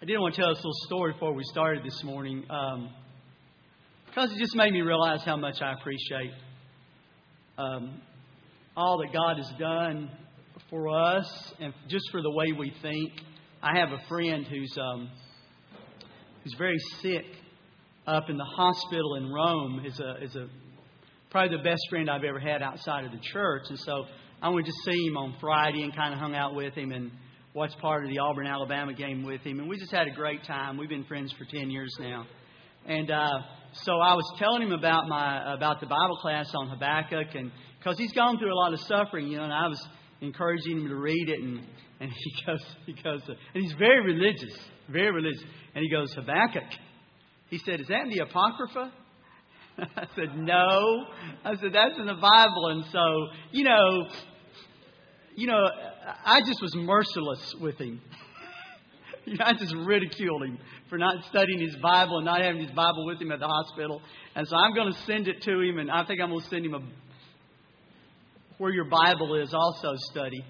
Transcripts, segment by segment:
did want to tell this little story before we started this morning, because it just made me realize how much I appreciate all that God has done for us and just for the way we think. I have a friend who's very sick up in the hospital in Rome. Is probably the best friend I've ever had outside of the church. And so I went to see him on Friday and kind of hung out with him and watched part of the Auburn, Alabama game with him. And we just had a great time. We've been friends for 10 years now. And so I was telling him about the Bible class on Habakkuk, and because he's gone through a lot of suffering, and I was encouraging him to read it, and he goes, and he's very religious. And he goes, Habakkuk. He said, is that in the Apocrypha? I said, no. I said, that's in the Bible. And so, I just was merciless with him. I just ridiculed him for not studying his Bible and not having his Bible with him at the hospital. And so I'm going to send it to him, and I think I'm going to send him a Where Your Bible Is also study.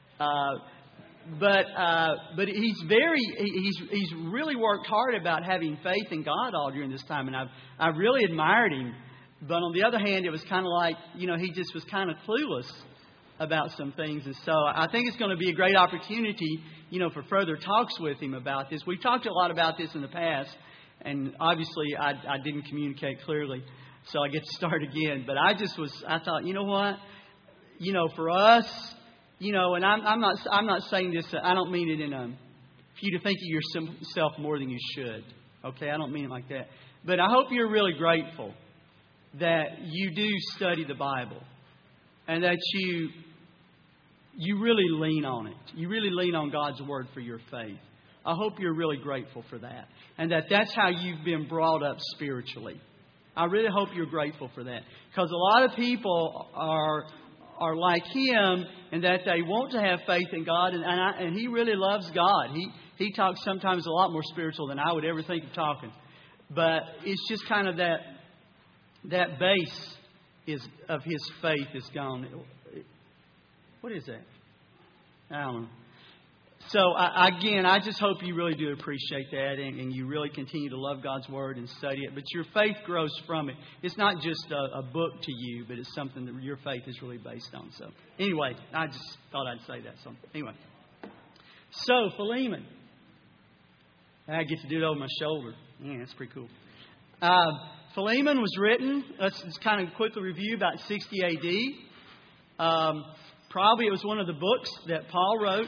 But he's really worked hard about having faith in God all during this time, and I really admired him. But on the other hand, it was kind of like, he just was kind of clueless about some things. And so I think it's going to be a great opportunity, for further talks with him about this. We've talked a lot about this in the past, and obviously I didn't communicate clearly, so I get to start again. But I thought, you know what? For us, and I'm not saying this, I don't mean it for you to think of yourself more than you should. Okay, I don't mean it like that. But I hope you're really grateful that you do study the Bible and that you really lean on it. You really lean on God's Word for your faith. I hope you're really grateful for that, and that's how you've been brought up spiritually. I really hope you're grateful for that, because a lot of people are like him in that they want to have faith in God, and he really loves God. He talks sometimes a lot more spiritual than I would ever think of talking. But it's just kind of that base of his faith is gone. What is that? I don't know. So, I just hope you really do appreciate that, and you really continue to love God's Word and study it. But your faith grows from it. It's not just a book to you, but it's something that your faith is really based on. So, anyway, I just thought I'd say that. So, anyway. So, Philemon. I get to do it over my shoulder. Yeah, that's pretty cool. Philemon was written, let's just kind of quickly review, about 60 A.D. Probably it was one of the books that Paul wrote.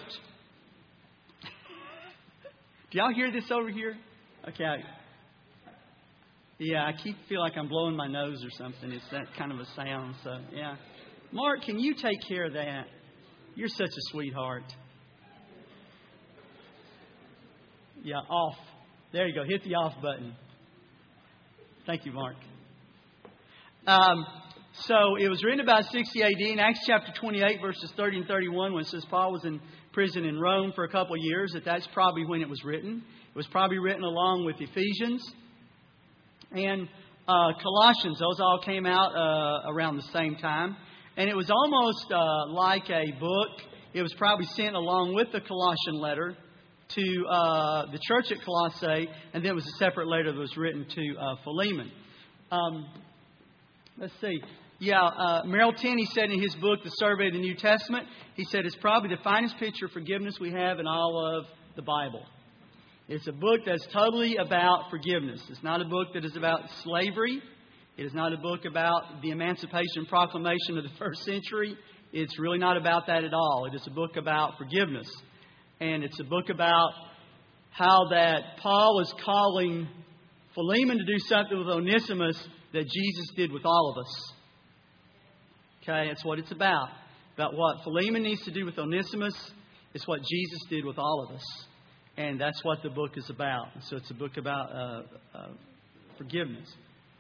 Do y'all hear this over here? Okay. Yeah, I feel like I'm blowing my nose or something. It's that kind of a sound. So, yeah. Mark, can you take care of that? You're such a sweetheart. Yeah, off. There you go. Hit the off button. Thank you, Mark. So it was written about 60 A.D. in Acts chapter 28, verses 30 and 31, when it says Paul was in prison in Rome for a couple of years. That's probably when it was written. It was probably written along with Ephesians and Colossians. Those all came out around the same time. And it was almost like a book. It was probably sent along with the Colossian letter to the church at Colossae. And then it was a separate letter that was written to Philemon. Let's see. Yeah, Merrill Tenney said in his book, The Survey of the New Testament, he said it's probably the finest picture of forgiveness we have in all of the Bible. It's a book that's totally about forgiveness. It's not a book that is about slavery. It is not a book about the Emancipation Proclamation of the first century. It's really not about that at all. It is a book about forgiveness. And it's a book about how that Paul is calling Philemon to do something with Onesimus that Jesus did with all of us. Okay, that's what it's about. About what Philemon needs to do with Onesimus. It's what Jesus did with all of us. And that's what the book is about. So it's a book about forgiveness.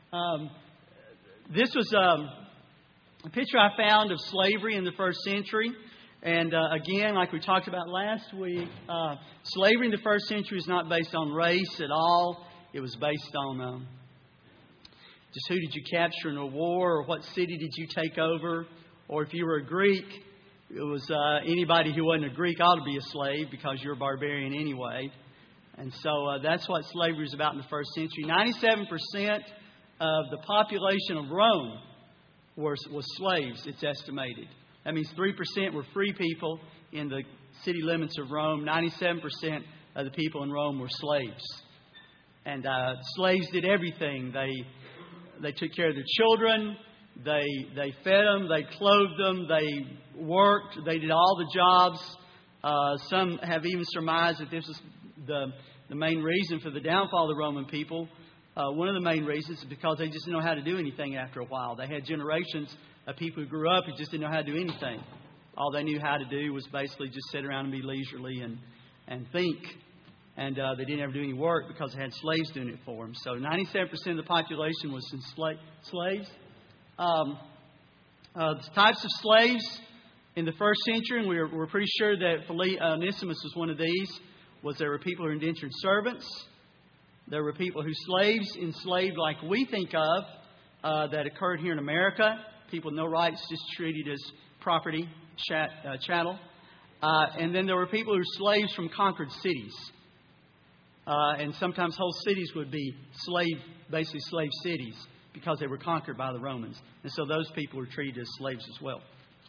This was a picture I found of slavery in the first century. And again, like we talked about last week, slavery in the first century is not based on race at all. It was based on just who did you capture in a war, or what city did you take over, or if you were a Greek, it was anybody who wasn't a Greek ought to be a slave because you're a barbarian anyway. And so that's what slavery was about in the first century. 97% of the population of Rome was slaves, it's estimated. That means 3% were free people in the city limits of Rome. 97% of the people in Rome were slaves. And slaves did everything. They took care of their children. They fed them. They clothed them. They worked. They did all the jobs. Some have even surmised that this is the main reason for the downfall of the Roman people. One of the main reasons is because they just didn't know how to do anything after a while. They had generations of people who grew up who just didn't know how to do anything. All they knew how to do was basically just sit around and be leisurely and think. And they didn't ever do any work because they had slaves doing it for them. So 97% of the population was slaves. The types of slaves in the first century, and we're pretty sure that Onesimus was one of these, was there were people who were indentured servants. There were people who slaves enslaved like we think of that occurred here in America. People with no rights, just treated as property, chattel. And then there were people who were slaves from conquered cities. And sometimes whole cities would be basically slave cities because they were conquered by the Romans. And so those people were treated as slaves as well.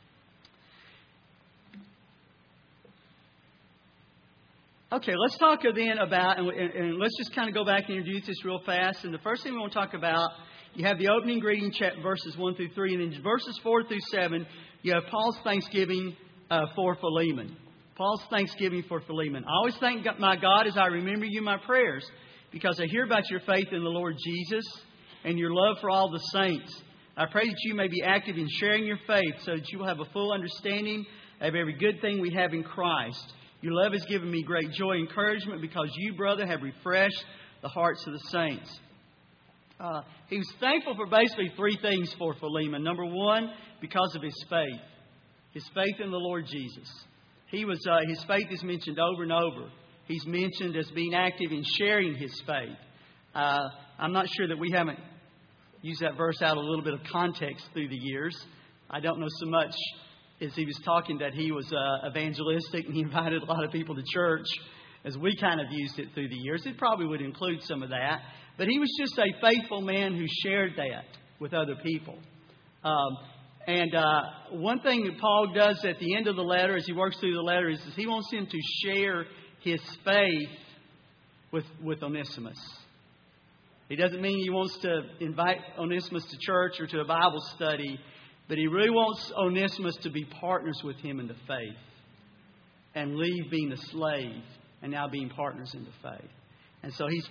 Okay, let's talk then about, and let's just kind of go back and introduce this real fast. And the first thing we want to talk about, you have the opening greeting, verses 1 through 3. And in verses 4 through 7, you have Paul's thanksgiving for Philemon. Paul's thanksgiving for Philemon. I always thank my God as I remember you in my prayers, because I hear about your faith in the Lord Jesus and your love for all the saints. I pray that you may be active in sharing your faith so that you will have a full understanding of every good thing we have in Christ. Your love has given me great joy and encouragement because you, brother, have refreshed the hearts of the saints. He was thankful for basically three things for Philemon. Number one, because of his faith. His faith in the Lord Jesus. His faith is mentioned over and over. He's mentioned as being active in sharing his faith. I'm not sure that we haven't used that verse out a little bit of context through the years. I don't know so much as he was talking that he was evangelistic and he invited a lot of people to church as we kind of used it through the years. It probably would include some of that. But he was just a faithful man who shared that with other people. And one thing that Paul does at the end of the letter, as he works through the letter, is he wants him to share his faith with Onesimus. He doesn't mean he wants to invite Onesimus to church or to a Bible study, but he really wants Onesimus to be partners with him in the faith and leave being a slave and now being partners in the faith. And so he's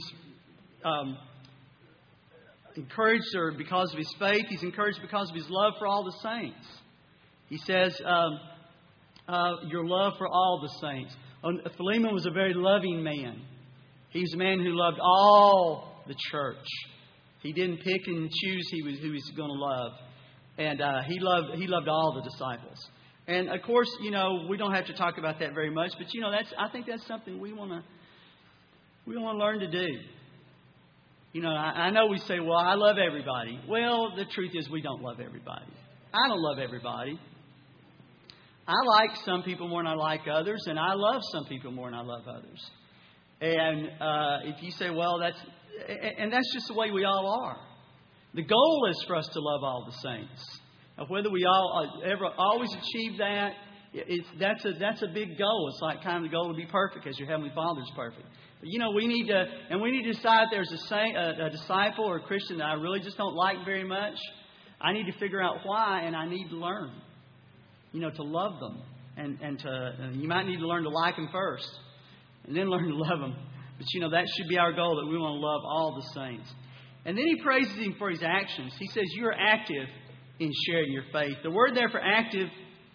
encouraged her because of his faith. He's encouraged because of his love for all the saints. He says, your love for all the saints. Philemon was a very loving man. He's a man who loved all the church. He didn't pick and choose who he was going to love. And he loved all the disciples. And of course, we don't have to talk about that very much. But I think that's something we want to learn to do. I know we say, well, I love everybody. Well, the truth is we don't love everybody. I don't love everybody. I like some people more than I like others, and I love some people more than I love others. And if you say, well, that's just the way we all are. The goal is for us to love all the saints. Now, whether we all ever always achieve that, that's a big goal. It's like kind of the goal to be perfect as your Heavenly Father is perfect. But, we need to decide if there's a disciple or a Christian that I really just don't like very much. I need to figure out why, and I need to learn, to love them. And you might need to learn to like them first, and then learn to love them. But, that should be our goal, that we want to love all the saints. And then he praises him for his actions. He says, you are active in sharing your faith. The word there for active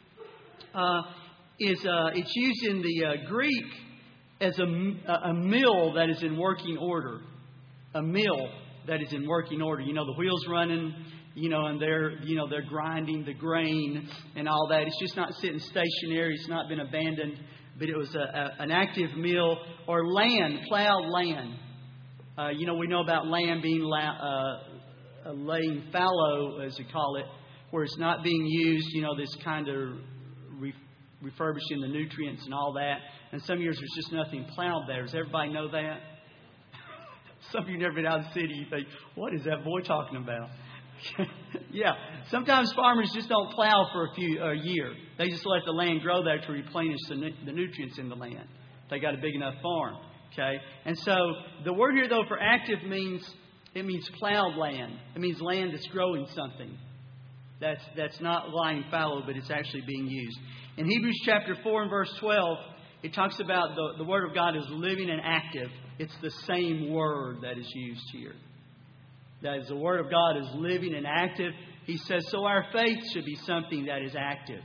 it's used in the Greek as a mill that is in working order. A mill that is in working order. The wheels running, and they're grinding the grain and all that. It's just not sitting stationary. It's not been abandoned. But it was an active mill or land, plowed land. We know about land being laying fallow, as we call it, where it's not being used, this kind of refurbishing the nutrients and all that. And some years there's just nothing plowed there. Does everybody know that? Some of you never been out of the city. You think, what is that boy talking about? Yeah. Sometimes farmers just don't plow for a year. They just let the land grow there to replenish the nutrients in the land. They got a big enough farm. Okay. And so the word here, though, for active means plowed land. It means land that's growing something. That's not lying fallow, but it's actually being used. In Hebrews chapter 4 and verse 12, it talks about the Word of God is living and active. It's the same word that is used here. That is, the Word of God is living and active. He says, so our faith should be something that is active.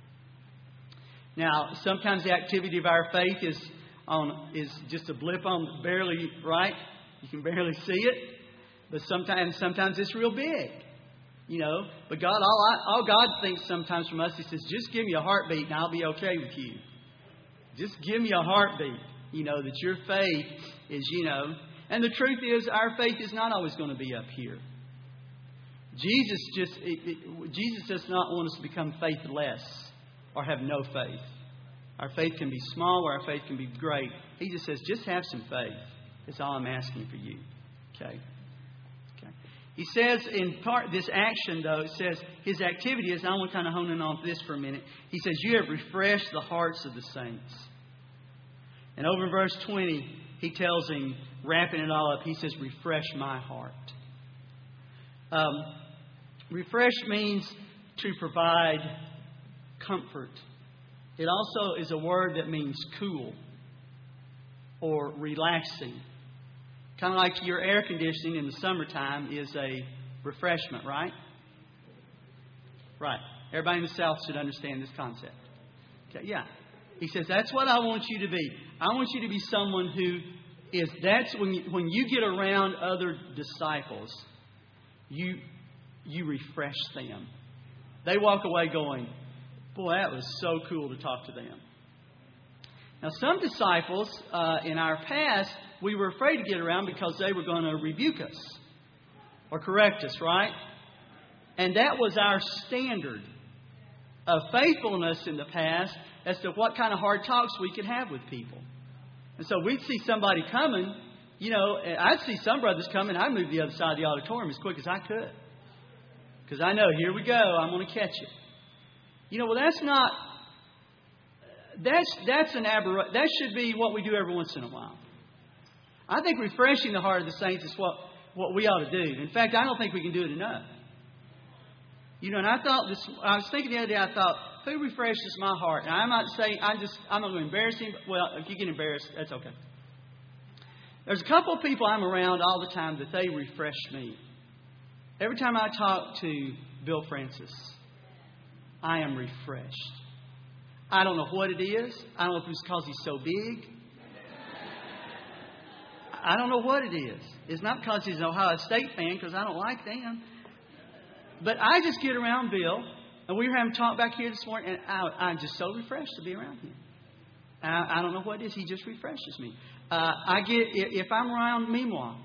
Now, sometimes the activity of our faith is just a blip on barely, right? You can barely see it. But sometimes it's real big. You know, but God, all God thinks sometimes from us, He says, just give me a heartbeat and I'll be okay with you. Just give me a heartbeat. You know, that your faith is, and the truth is our faith is not always going to be up here. Jesus does not want us to become faithless or have no faith. Our faith can be small or our faith can be great. He just says, just have some faith. That's all I'm asking for you. Okay. He says in part, this action, though, it says His activity is, I want to kind of hone in on this for a minute. He says, you have refreshed the hearts of the saints. And over in verse 20, He tells him, wrapping it all up, He says, refresh my heart. Refresh means to provide comfort. It also is a word that means cool or relaxing. Kind of like your air conditioning in the summertime is a refreshment, right? Right. Everybody in the South should understand this concept. Okay, yeah. He says, that's what I want you to be. I want you to be someone who is, that's when you get around other disciples, you refresh them. They walk away going, boy, that was so cool to talk to them. Now, some disciples in our past, we were afraid to get around because they were going to rebuke us or correct us, right? And that was our standard of faithfulness in the past as to what kind of hard talks we could have with people. And so we'd see somebody coming, I'd see some brothers coming, I'd move to the other side of the auditorium as quick as I could. Because I know, here we go, I'm going to catch it. Well, that's not... That's an aberration. That should be what we do every once in a while. I think refreshing the heart of the saints is what we ought to do. In fact, I don't think we can do it enough. And I was thinking the other day, I thought, who refreshes my heart? And I'm not saying, I'm not going to embarrass him. Well, if you get embarrassed, that's okay. There's a couple of people I'm around all the time that they refresh me. Every time I talk to Bill Francis, I am refreshed. I don't know what it is. I don't know if it's because he's so big. I don't know what it is. It's not because he's an Ohio State fan, because I don't like them. But I just get around Bill, and we were having a talk back here this morning, and I'm just so refreshed to be around him. I don't know what it is. He just refreshes me. If I'm around Memoir,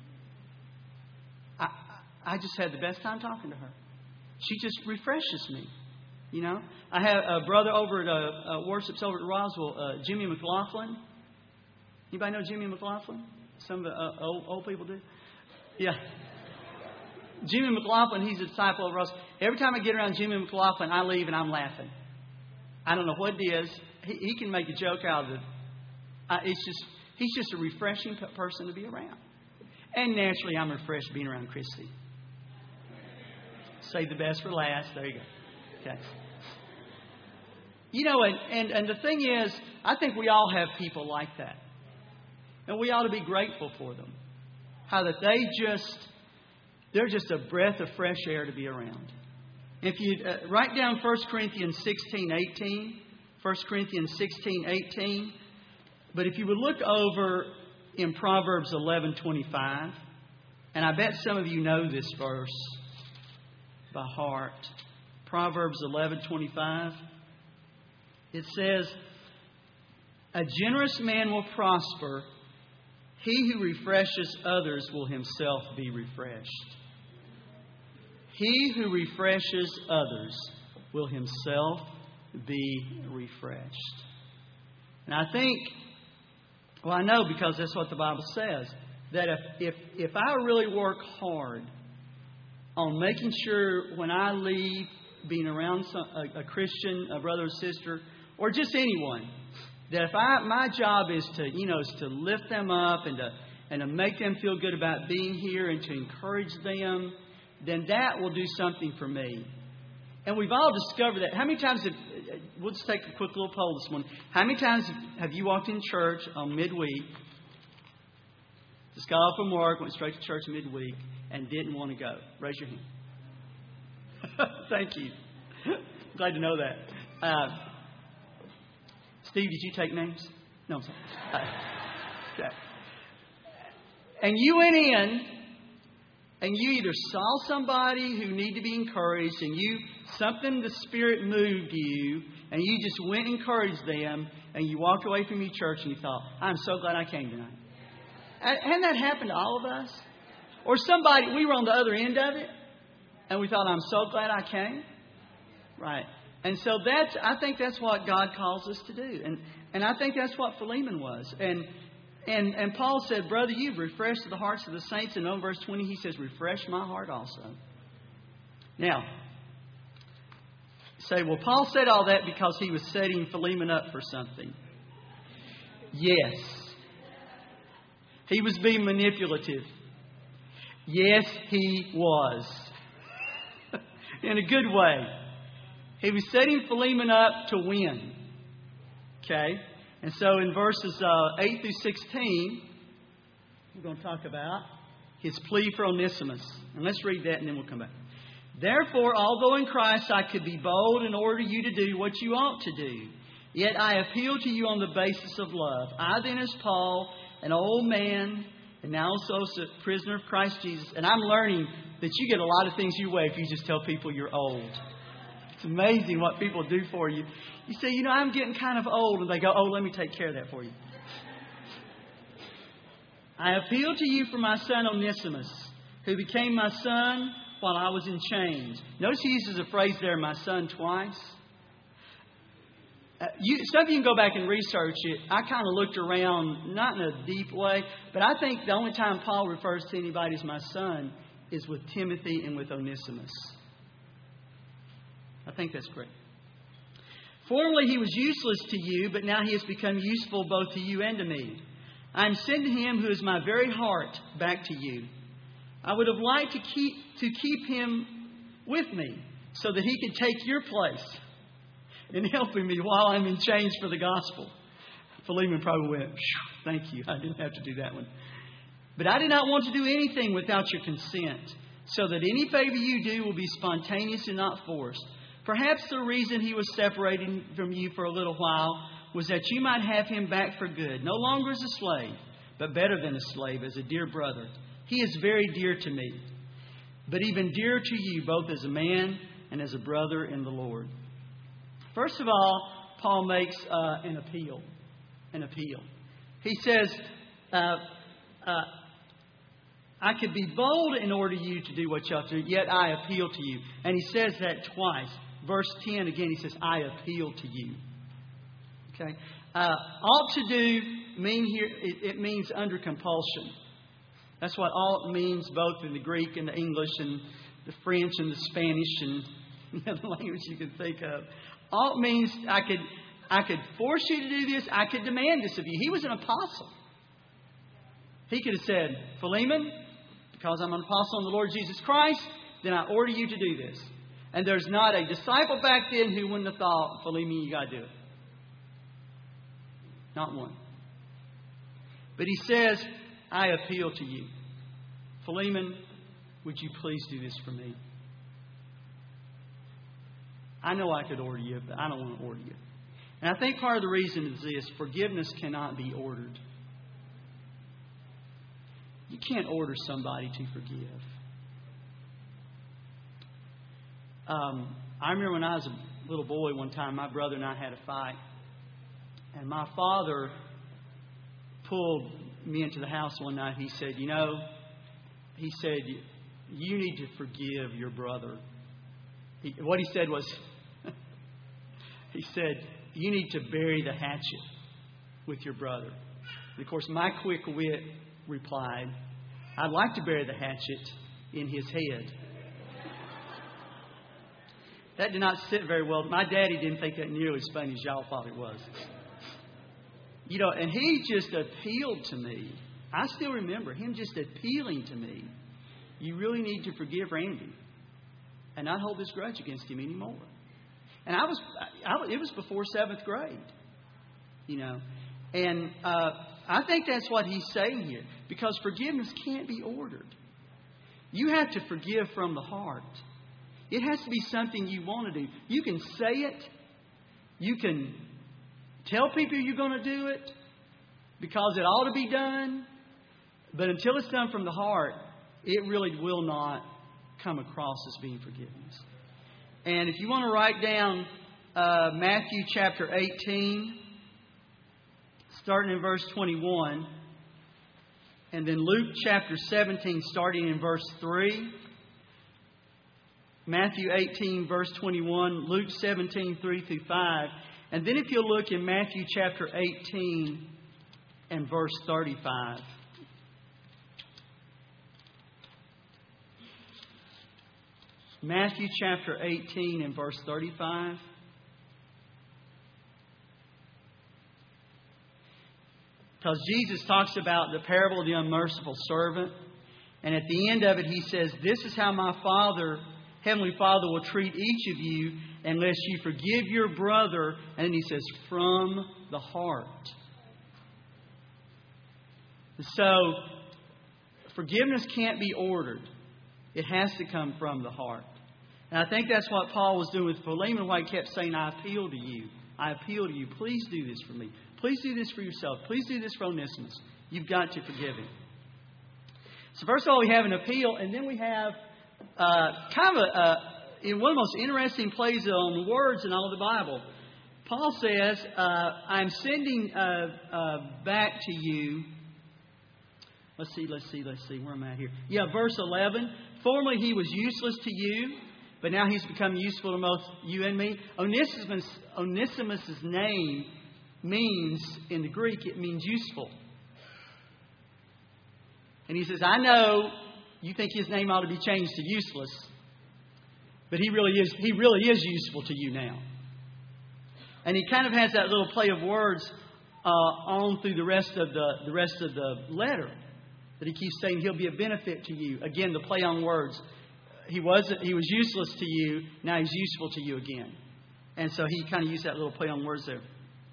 I just had the best time talking to her. She just refreshes me. I have a brother over at worships over at Roswell, Jimmy McLaughlin. Anybody know Jimmy McLaughlin? Some of the old people do. Yeah. Jimmy McLaughlin, he's a disciple of Roswell. Every time I get around Jimmy McLaughlin, I leave and I'm laughing. I don't know what it is. He can make a joke out of it. He's just a refreshing person to be around. And naturally, I'm refreshed being around Christy. Save the best for last. There you go. Okay. And the thing is, I think we all have people like that. And we ought to be grateful for them. How that they're just a breath of fresh air to be around. If you write down 1 Corinthians 16:18, 1 Corinthians 16:18. But if you would look over in Proverbs 11:25, and I bet some of you know this verse by heart. Proverbs 11:25. It says, a generous man will prosper. He who refreshes others will himself be refreshed. He who refreshes others will himself be refreshed. And I think, well, I know because that's what the Bible says, that if I really work hard on making sure when I leave, being around a Christian, a brother or sister, or just anyone, that if my job is to lift them up and to make them feel good about being here and to encourage them, then that will do something for me. And we've all discovered that. How many times we'll just take a quick little poll this morning. How many times have you walked in church on midweek, just got off from work, went straight to church midweek, and didn't want to go? Raise your hand. Thank you. Glad to know that. Steve, did you take names? No, I'm sorry. Okay. And you went in, and you either saw somebody who needed to be encouraged, and something the Spirit moved you, and you just went and encouraged them, and you walked away from your church, and you thought, I'm so glad I came tonight. Hadn't that happened to all of us? Or we were on the other end of it, and we thought, I'm so glad I came. Right. And so I think that's what God calls us to do. And I think that's what Philemon was. And Paul said, brother, you've refreshed the hearts of the saints. And on verse 20, he says, refresh my heart also. Now, say, well, Paul said all that because he was setting Philemon up for something. Yes. He was being manipulative. Yes, he was. In a good way. He was setting Philemon up to win. Okay? And so in verses 8 through 16, we're going to talk about his plea for Onesimus. And let's read that and then we'll come back. Therefore, although in Christ I could be bold and order you to do what you ought to do, yet I appeal to you on the basis of love. I then as Paul, an old man, and now also a prisoner of Christ Jesus. And I'm learning that you get a lot of things your way if you just tell people you're old. It's amazing what people do for you. You say, I'm getting kind of old. And they go, let me take care of that for you. I appeal to you for my son Onesimus, who became my son while I was in chains. Notice he uses a phrase there, my son, twice. Some of you can go back and research it. I kind of looked around, not in a deep way, but I think the only time Paul refers to anybody as my son is with Timothy and with Onesimus. I think that's great. Formerly he was useless to you, but now he has become useful both to you and to me. I am sending him who is my very heart back to you. I would have liked to keep him with me so that he could take your place in helping me while I'm in chains for the gospel. Philemon probably went, thank you. I didn't have to do that one. But I did not want to do anything without your consent, so that any favor you do will be spontaneous and not forced. Perhaps the reason he was separated from you for a little while was that you might have him back for good, no longer as a slave, but better than a slave, as a dear brother. He is very dear to me, but even dearer to you, both as a man and as a brother in the Lord. First of all, Paul makes an appeal. He says, I could be bold in order you to do what you ought to do, yet I appeal to you. And he says that twice. Verse 10 again, he says, I appeal to you. Okay? Ought to do it means under compulsion. That's what ought means both in the Greek and the English and the French and the Spanish and the other language you can think of. Ought means I could force you to do this. I could demand this of you. He was an apostle. He could have said, Philemon, because I'm an apostle of the Lord Jesus Christ, then I order you to do this. And there's not a disciple back then who wouldn't have thought, Philemon, you got to do it. Not one. But he says, I appeal to you. Philemon, would you please do this for me? I know I could order you, but I don't want to order you. And I think part of the reason is this: forgiveness cannot be ordered. You can't order somebody to forgive. I remember when I was a little boy one time, my brother and I had a fight. And my father pulled me into the house one night. He said, you need to forgive your brother. What he said was, He said, you need to bury the hatchet with your brother. And of course, my quick wit replied, I'd like to bury the hatchet in his head. That did not sit very well. My daddy didn't think that nearly as funny as y'all thought it was. You know, and he just appealed to me. I still remember him just appealing to me. You really need to forgive Randy and not hold this grudge against him anymore. And it was before 7th grade, you know. And I think that's what he's saying here. Because forgiveness can't be ordered. You have to forgive from the heart. It has to be something you want to do. You can say it. You can tell people you're going to do it because it ought to be done. But until it's done from the heart, it really will not come across as being forgiveness. And if you want to write down Matthew chapter 18, starting in verse 21, and then Luke chapter 17, starting in verse 3. Matthew 18, verse 21, Luke 17, 3 through 5. And then if you'll look in Matthew chapter 18 and verse 35. Matthew chapter 18 and verse 35. Because Jesus talks about the parable of the unmerciful servant. And at the end of it, He says, this is how my Father, Heavenly Father, will treat each of you unless you forgive your brother. And then He says, from the heart. So, forgiveness can't be ordered. It has to come from the heart. And I think that's what Paul was doing with Philemon, why he kept saying, I appeal to you. I appeal to you. Please do this for me. Please do this for yourself. Please do this for Onesimus. You've got to forgive him. So first of all, we have an appeal, and then we have one of the most interesting plays on words in all of the Bible. Paul says, I'm sending back to you. Let's see. Where am I at here? Yeah, verse 11. Formerly he was useless to you, but now he's become useful to both you and me. Onesimus' name means, in the Greek, it means useful. And he says, I know you think his name ought to be changed to useless, but he really is useful to you now. And he kind of has that little play of words on through the rest of the letter. That he keeps saying he'll be a benefit to you. Again, the play on words. He was useless to you, now he's useful to you again. And so he kind of used that little play on words there.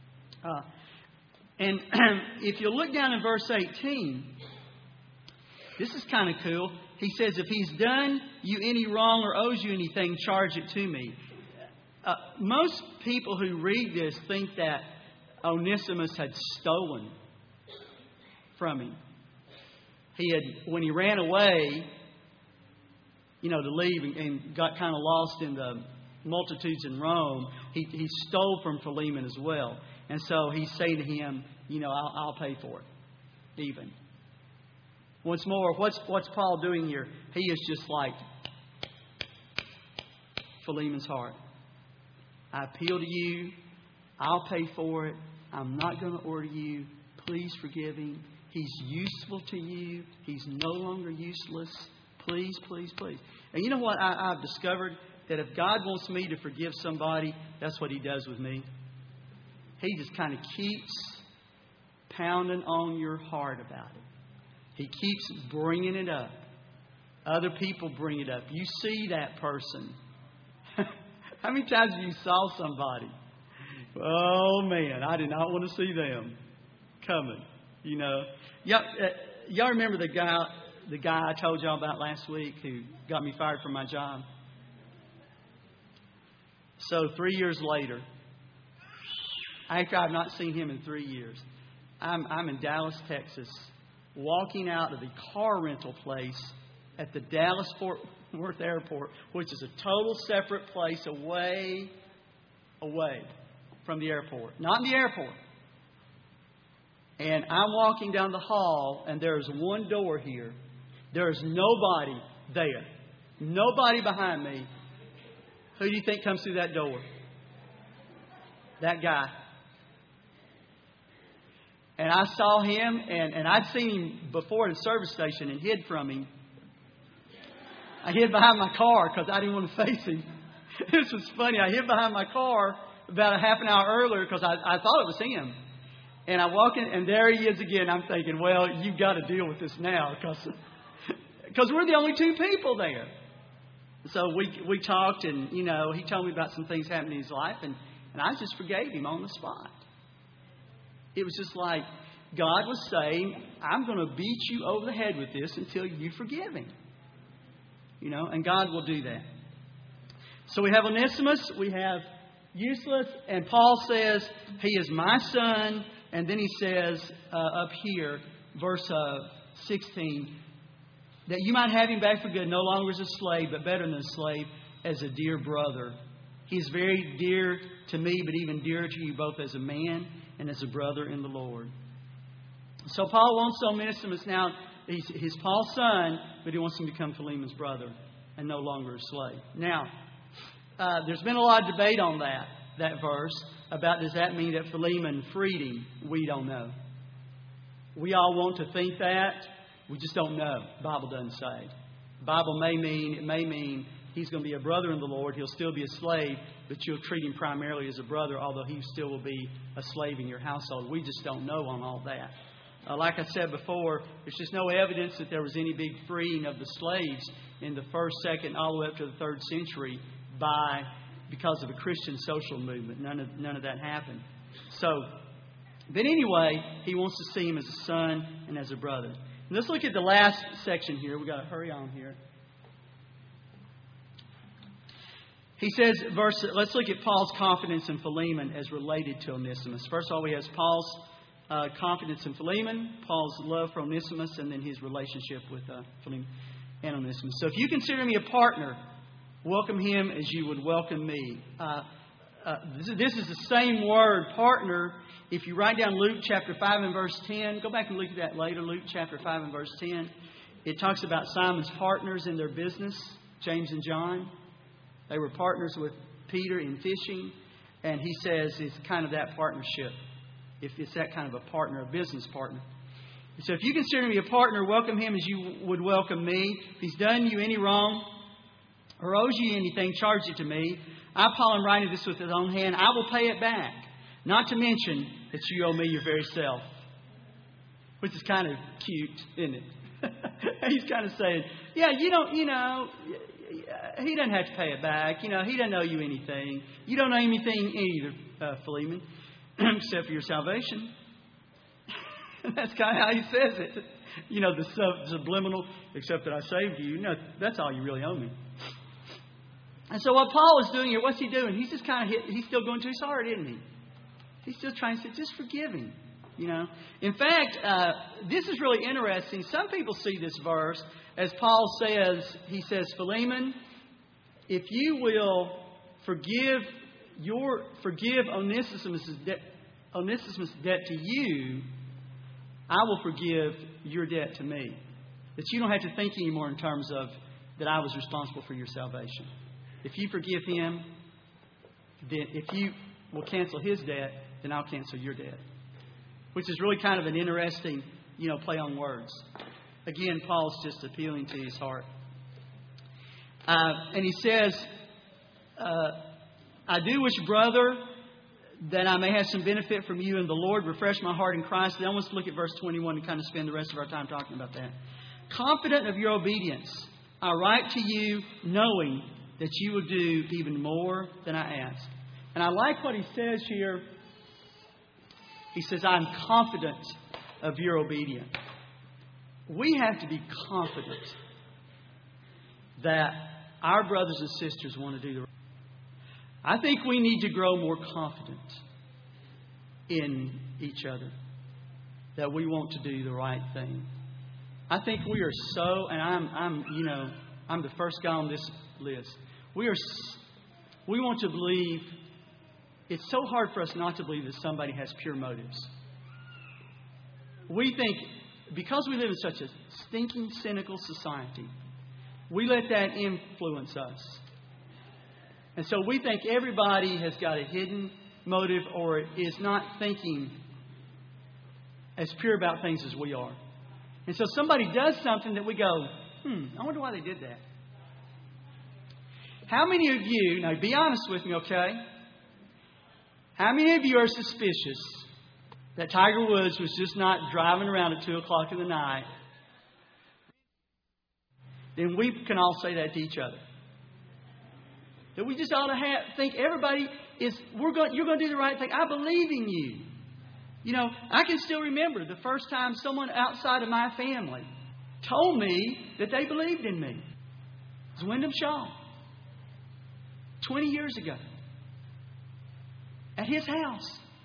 And if you look down in verse 18, this is kind of cool. He says, if he's done you any wrong or owes you anything, charge it to me. Most people who read this think that Onesimus had stolen from him. When he ran away, to leave and got kind of lost in the multitudes in Rome, he stole from Philemon as well. And so he's saying to him, I'll pay for it, even. Once more, what's Paul doing here? He is just like Philemon's heart. I appeal to you. I'll pay for it. I'm not going to order you. Please forgive him. He's useful to you. He's no longer useless. Please, please, please. And you know what I've discovered? That if God wants me to forgive somebody, that's what He does with me. He just kind of keeps pounding on your heart about it. He keeps bringing it up. Other people bring it up. You see that person. How many times have you saw somebody? Oh, man, I did not want to see them coming. Y'all remember the guy I told y'all about last week who got me fired from my job? So 3 years later, after I've not seen him in 3 years, I'm in Dallas, Texas, walking out of the car rental place at the Dallas-Fort Worth Airport, which is a total separate place away from the airport. Not in the airport. And I'm walking down the hall, and there's one door here. There's nobody there. Nobody behind me. Who do you think comes through that door? that guy. And I saw him, and I'd seen him before at a service station and hid from him. I hid behind my car because I didn't want to face him. This was funny. I hid behind my car about a half an hour earlier because I thought it was him. And I walk in, and there he is again. I'm thinking, well, you've got to deal with this now because we're the only two people there. So we talked, and, he told me about some things happening in his life, and I just forgave him on the spot. It was just like God was saying, I'm going to beat you over the head with this until you forgive him. And God will do that. So we have Onesimus, we have Eusebius, and Paul says, he is my son. And then he says up here, verse 16, that you might have him back for good, no longer as a slave, but better than a slave, as a dear brother. He is very dear to me, but even dearer to you both as a man and as a brother in the Lord. So Paul wants Onesimus now. He's Paul's son, but he wants him to become Philemon's brother and no longer a slave. Now, there's been a lot of debate on that verse about does that mean that Philemon freed him? We don't know. We all want to think that. We just don't know. The Bible doesn't say. The Bible may mean he's going to be a brother in the Lord. He'll still be a slave, but you'll treat him primarily as a brother, although he still will be a slave in your household. We just don't know on all that. Like I said before, there's just no evidence that there was any big freeing of the slaves in the 1st, 2nd, all the way up to the 3rd century because of a Christian social movement. None of that happened. But anyway, he wants to see him as a son and as a brother. And let's look at the last section here. We've got to hurry on here. He says, let's look at Paul's confidence in Philemon as related to Onesimus. First of all, we have Paul's confidence in Philemon, Paul's love for Onesimus, and then his relationship with Philemon and Onesimus. So if you consider me a partner, welcome him as you would welcome me. This is the same word, partner. If you write down Luke chapter 5 and verse 10, go back and look at that later, Luke chapter 5 and verse 10. It talks about Simon's partners in their business, James and John. They were partners with Peter in fishing. And he says it's kind of that partnership. If it's that kind of a partner, a business partner. So if you consider me a partner, welcome him as you would welcome me. If he's done you any wrong or owes you anything, charge it to me. I, Paul, am writing this with his own hand. I will pay it back. Not to mention that you owe me your very self. Which is kind of cute, isn't it? He's kind of saying, yeah, he doesn't have to pay it back. He doesn't owe you anything. You don't owe anything either, Philemon, except for your salvation. That's kind of how he says it. The subliminal, except that I saved you. That's all you really owe me. And so what Paul is doing here, what's he doing? He's just he's still going to his heart, isn't he? He's still trying to say, just forgive him. In fact, this is really interesting. Some people see this verse as Paul says, he says, Philemon, if you will forgive Onesimus' debt to you, I will forgive your debt to me. That you don't have to think anymore in terms of that I was responsible for your salvation. If you forgive him, then if you will cancel his debt, then I'll cancel your debt. Which is really kind of an interesting, play on words. Again, Paul's just appealing to his heart. And he says, I do wish, brother, that I may have some benefit from you in the Lord. Refresh my heart in Christ. Then I want to look at verse 21 and kind of spend the rest of our time talking about that. Confident of your obedience, I write to you knowing that you will do even more than I ask. And I like what he says here. He says, I'm confident of your obedience. We have to be confident that our brothers and sisters want to do the right thing. I think we need to grow more confident in each other that we want to do the right thing. I think we are so, and I'm the first guy on this list. We want to believe. It's so hard for us not to believe that somebody has pure motives. We think, because we live in such a stinking, cynical society, we let that influence us. And so we think everybody has got a hidden motive or is not thinking as pure about things as we are. And so somebody does something that we go, I wonder why they did that. How many of you, now be honest with me, okay? How many of you are suspicious that Tiger Woods was just not driving around at 2 o'clock in the night? Then we can all say that to each other. That we just ought to think everybody is, you're going to do the right thing. I believe in you. You know, I can still remember the first time someone outside of my family told me that they believed in me. It was Wyndham Shaw. 20 years ago. At his house.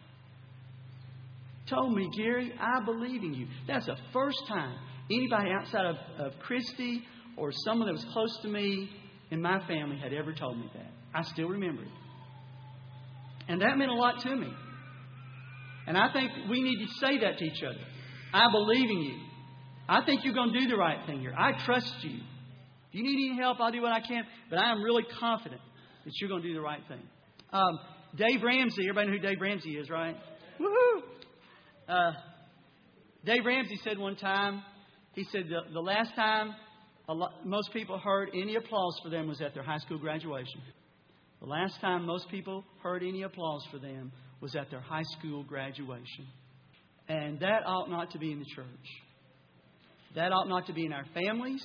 Told me, Gary, I believe in you. That's the first time anybody outside of Christy or someone that was close to me in my family had ever told me that. I still remember it. And that meant a lot to me. And I think we need to say that to each other. I believe in you. I think you're going to do the right thing here. I trust you. If you need any help, I'll do what I can. But I am really confident that you're going to do the right thing. Dave Ramsey. Everybody know who Dave Ramsey is, right? Woohoo! Dave Ramsey said one time, he said the last time most people heard any applause for them was at their high school graduation. The last time most people heard any applause for them was at their high school graduation. And that ought not to be in the church. That ought not to be in our families.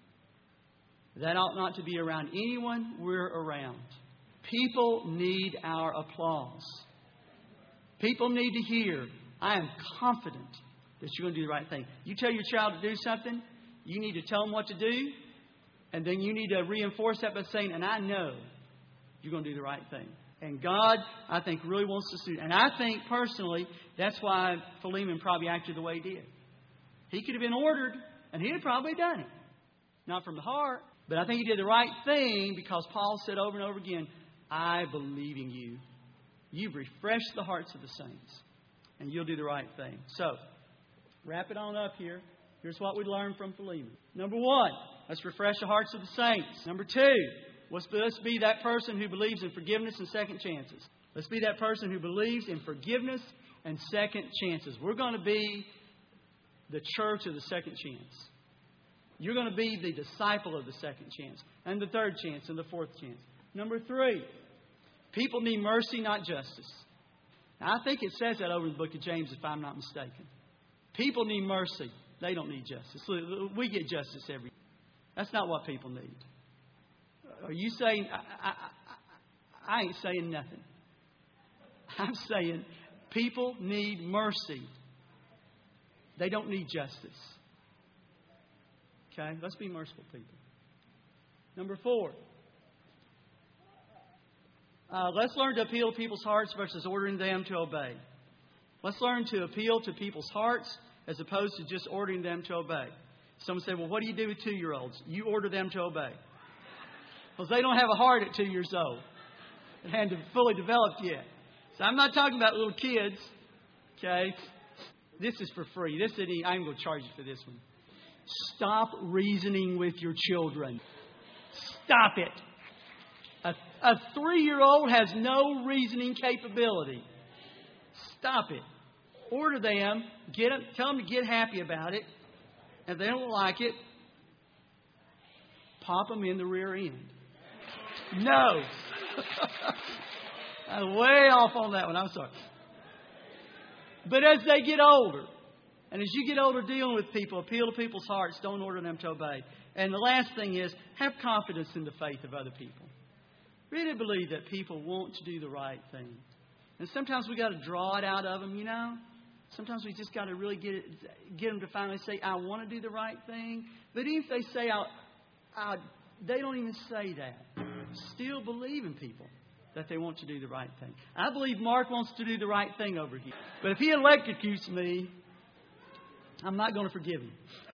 That ought not to be around anyone we're around. People need our applause. People need to hear, I am confident that you're going to do the right thing. You tell your child to do something, you need to tell them what to do, and then you need to reinforce that by saying, and I know you're going to do the right thing. And God, I think, really wants us to do it. And I think, personally, that's why Philemon probably acted the way he did. He could have been ordered, and he'd have probably done it. Not from the heart, but I think he did the right thing because Paul said over and over again, I believe in you. You've refreshed the hearts of the saints, and you'll do the right thing. So, wrap it on up here. Here's what we learned from Philemon. Number 1, let's refresh the hearts of the saints. Number 2, let's be that person who believes in forgiveness and second chances. Let's be that person who believes in forgiveness and second chances. We're going to be the church of the second chance. You're going to be the disciple of the second chance, and the third chance, and the fourth chance. Number 3, people need mercy, not justice. Now, I think it says that over in the book of James, if I'm not mistaken. People need mercy. They don't need justice. We get justice every day. That's not what people need. Are you saying... I ain't saying nothing. I'm saying people need mercy. They don't need justice. Okay? Let's be merciful people. Number 4. Let's learn to appeal to people's hearts versus ordering them to obey. Let's learn to appeal to people's hearts as opposed to just ordering them to obey. Someone say, well, what do you do with 2-year-olds? You order them to obey. Because they don't have a heart at 2 years old. It hadn't fully developed yet. So I'm not talking about little kids. Okay? This is for free. I'm going to charge you for this one. Stop reasoning with your children. Stop it. A 3-year-old has no reasoning capability. Stop it. Order them. Tell them to get happy about it. If they don't like it, pop them in the rear end. No. I'm way off on that one. I'm sorry. But as they get older, and as you get older dealing with people, appeal to people's hearts. Don't order them to obey. And the last thing is, have confidence in the faith of other people. Really believe that people want to do the right thing. And sometimes we got to draw it out of them, you know. Sometimes we just got to really get them to finally say, I want to do the right thing. But even if they say, they don't even say that. Still believe in people that they want to do the right thing. I believe Mark wants to do the right thing over here. But if he electrocutes me, I'm not going to forgive him.